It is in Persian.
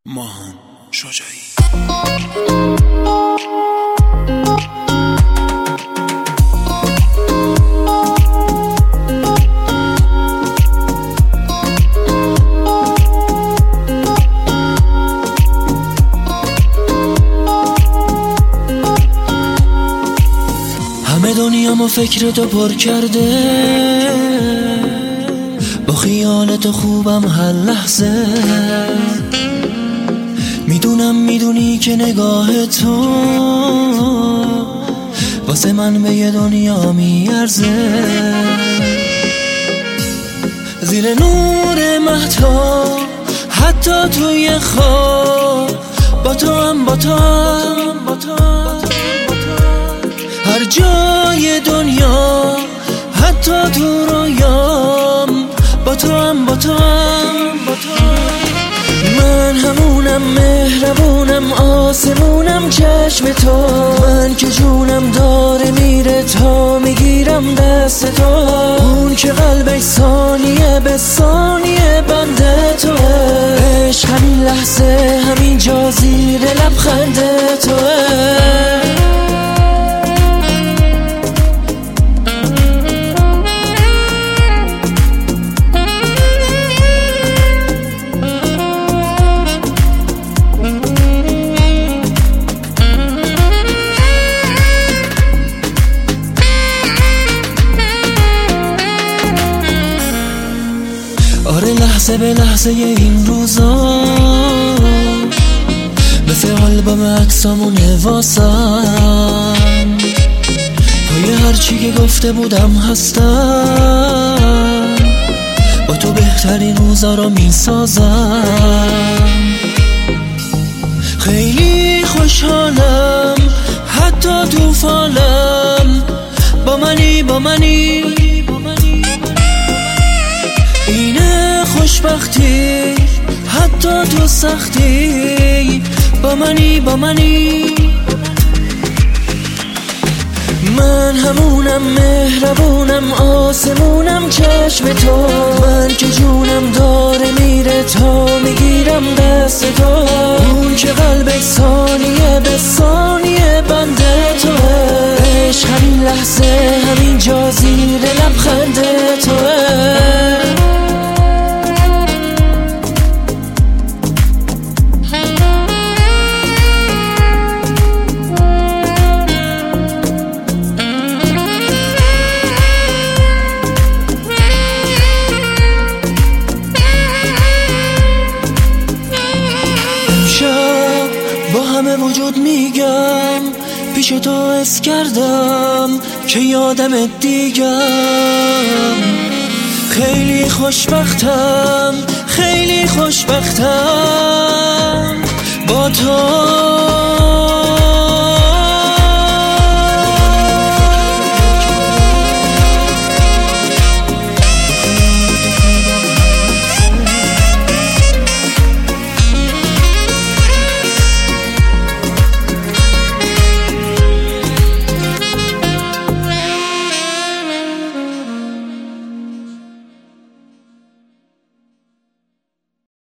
ماهان شجاعی. همه دنیامو فکر تو پر کرده، با خیال تو خوبم هر لحظه. میدونی که نگاه تو واسه من به یه دنیا میارزه. زیر نور مهتاب حتی توی خواب با تو هم هر جای دنیا، حتی تو رویام با تو هم من همونم، مهربونم، آسمونم، چشم تو. من که جونم داره میره تا میگیرم دست تو. اون که قلبش ثانیه به ثانیه بنده توه. عشق همین لحظه، همین جا زیر لبخند توه. آره لحظه به لحظه این روزا مثل آلبوم عکسامونه واسم. پای هرچی که گفته بودم هستم، با تو بهترین روزا رو میسازم. خیلی خوشحالم حتی تو فالم، با منی اینه خوشبختی حتی تو سختی. با منی من همونم، مهربونم، آسمونم، چشم تو. من که جونم داره میره تا میگیرم دست تو. اون که قلبش ثانیه به ثانیه بنده توه. عشق همین لحظه، همین جا زیر لبخند توه. با همه وجود میگم پیش تو حس کردم که یادمت دیگم. خیلی خوشبختم با تو.